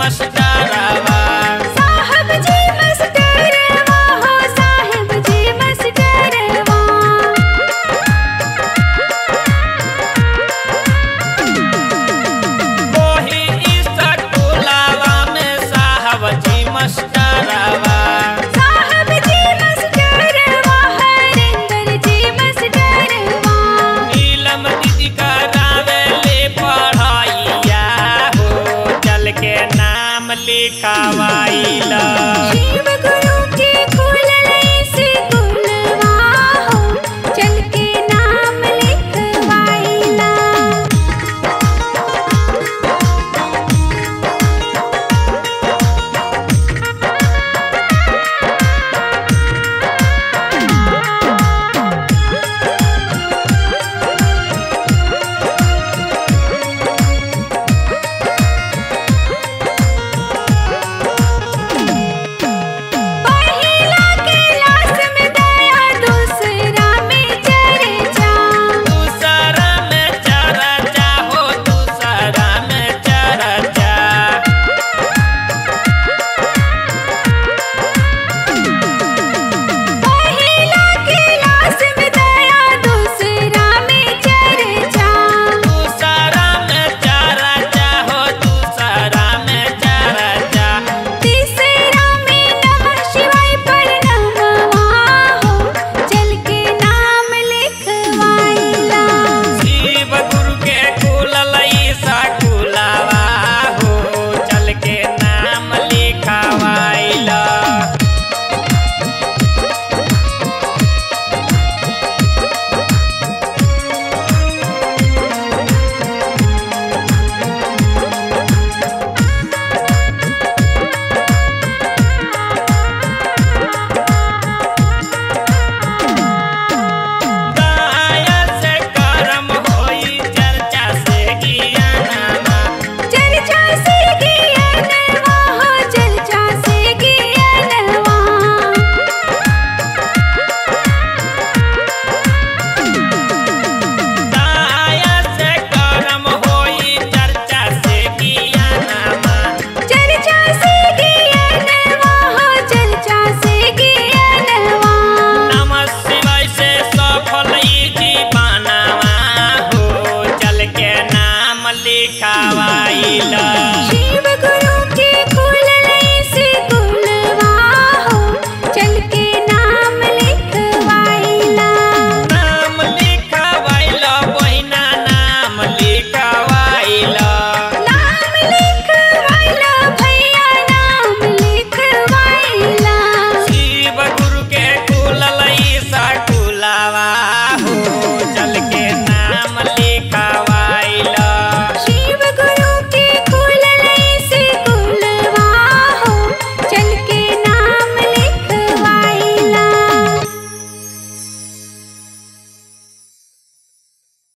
मस्टरवा साहब जी मस्टरवा हो साहब जी मस्टरवा वही स्कूलवा में साहब जी मस्टरवा साहब जी मस्टरवा हरिंदर जी मस्टरवा नीलम दीदी करावे ले पढ़ाइया हो चल के नाम लिखवाइला शिव गुरु के खुलल स्कूलवा हो चल के नाम लिखवाइला पहिला क्लास में दया दूसरा में चर्चा दूसरा में चर्चा हो दूसरा में चर्चा पहिला क्लास में दया दूसरा में चर्चा दूसरा में चर्चा हो दूसरा में चर्चा तीसरा में नमः शिवाय प्रणववा हो चल के नाम लिखवाइला शिव गुरु के खुलल स्कूलवा हो चल के नाम लिखवाइला दया से कर्म होई चर्चा से ज्ञानमा चर्चा से ज्ञानवा हो चर्चा से ज्ञानवा दया से कर्म होई चर्चा से ज्ञानमा चर्चा से ज्ञानवा हो चर्चा से ज्ञानवा नमः शिवाय से सफल जीवनवा हो चल के नाम लिखवाइला शिव गुरु के खुलल स्कूलवा हो चल के नाम लिखवाइला नाम लिखवाइला बहिना नाम लिखवाइला